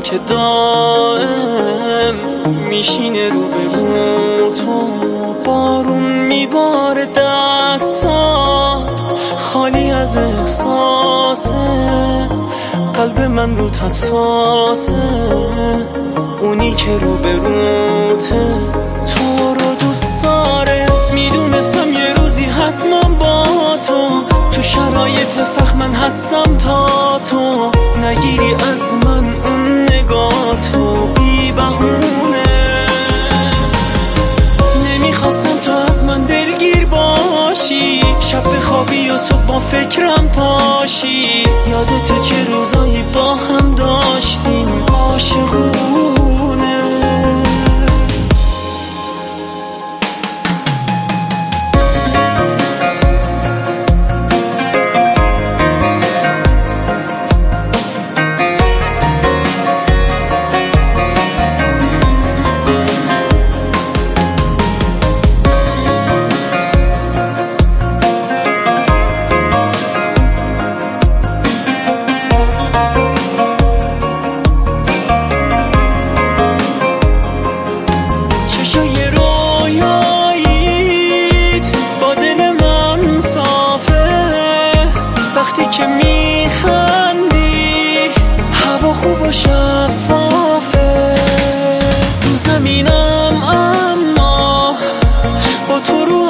که دائم میشینه رو به رو تو، بارون میباره دستات خالی از احساسه، قلب من رو حساسه، اونی که رو به روته تو رو دوست داره. میدونستم یه روزی حتما با تو شرایط سخت من هستم تا تو نگیری از من اون نگاه تو بی بهونه. نمیخواستم تو از من دلگیر باشی، شب بخوابی و صبح با فکرم پاشی، یادت چه روزایی با هم داشتیم عاشقونه. چشای رویاییت با دل من صافه، وقتی که میخندی هوا خوب و شفافه، رو زمینم اما با تو رو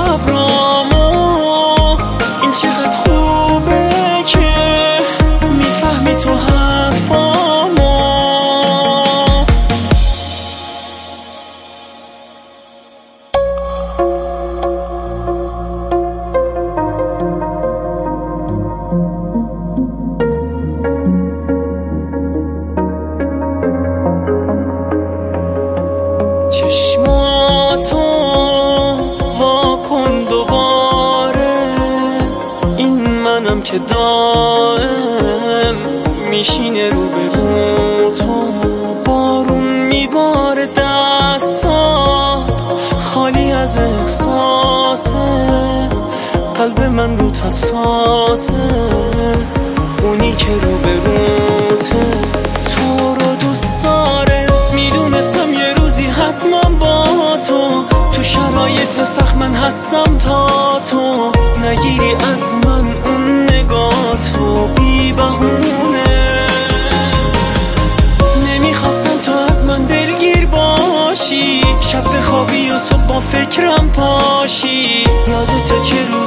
ابرامو، این چقدر خوبه که میفهمی تو حرفامو. چشماتو وا کن دوباره، این منم که دائم میشینه رو به رو تو، بارون میباره دستات خالی از احساسه، قلب من رو حساسه، اونی که رو به روته تو رو دوست داره. میدونستم یه روزی حتما با تو شرایط سخت من هستم تا تو نگیری از من اون نگاه تو بی بهونه. نمیخواستم تو از من دلگیر باشی، شب بخوابی و صبح با فکرم پاشی، یادت چه روز